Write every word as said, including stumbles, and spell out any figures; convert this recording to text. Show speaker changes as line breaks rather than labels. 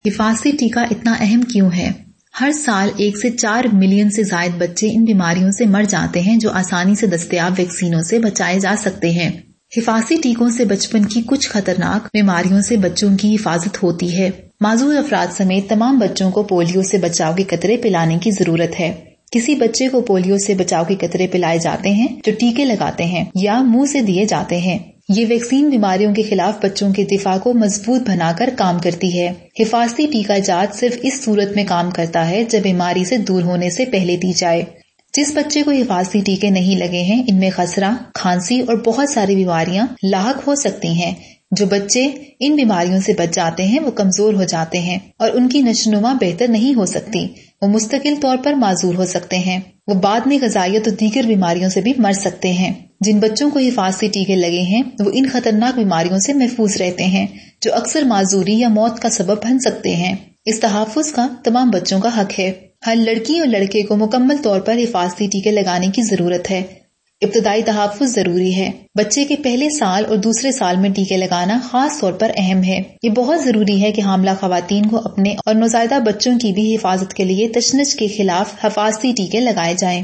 حفاظتی ٹیکہ اتنا اہم کیوں ہے؟ ہر سال ایک سے چار ملین سے زائد بچے ان بیماریوں سے مر جاتے ہیں جو آسانی سے دستیاب ویکسینوں سے بچائے جا سکتے ہیں۔ حفاظتی ٹیکوں سے بچپن کی کچھ خطرناک بیماریوں سے بچوں کی حفاظت ہوتی ہے۔ معذور افراد سمیت تمام بچوں کو پولیو سے بچاؤ کے قطرے پلانے کی ضرورت ہے۔ کسی بچے کو پولیو سے بچاؤ کے قطرے پلائے جاتے ہیں جو ٹیکے لگاتے ہیں یا منہ سے دیے جاتے ہیں۔ یہ ویکسین بیماریوں کے خلاف بچوں کے دفاع کو مضبوط بنا کر کام کرتی ہے۔ حفاظتی ٹیکہ جات صرف اس صورت میں کام کرتا ہے جب بیماری سے دور ہونے سے پہلے دی جائے۔ جس بچے کو حفاظتی ٹیکے نہیں لگے ہیں ان میں خسرہ، کھانسی اور بہت ساری بیماریاں لاحق ہو سکتی ہیں۔ جو بچے ان بیماریوں سے بچ جاتے ہیں وہ کمزور ہو جاتے ہیں اور ان کی نشوونما بہتر نہیں ہو سکتی۔ وہ مستقل طور پر معذور ہو سکتے ہیں۔ وہ بعد میں غذائیت اور دیگر بیماریوں سے بھی مر سکتے ہیں۔ جن بچوں کو حفاظتی ٹیکے لگے ہیں وہ ان خطرناک بیماریوں سے محفوظ رہتے ہیں جو اکثر معذوری یا موت کا سبب بن سکتے ہیں۔ اس تحفظ کا تمام بچوں کا حق ہے۔ ہر لڑکی اور لڑکے کو مکمل طور پر حفاظتی ٹیکے لگانے کی ضرورت ہے۔ ابتدائی تحفظ ضروری ہے۔ بچے کے پہلے سال اور دوسرے سال میں ٹیکے لگانا خاص طور پر اہم ہے۔ یہ بہت ضروری ہے کہ حاملہ خواتین کو اپنے اور نوزائیدہ بچوں کی بھی حفاظت کے لیے تشنج کے خلاف حفاظتی ٹیکے لگائے جائیں۔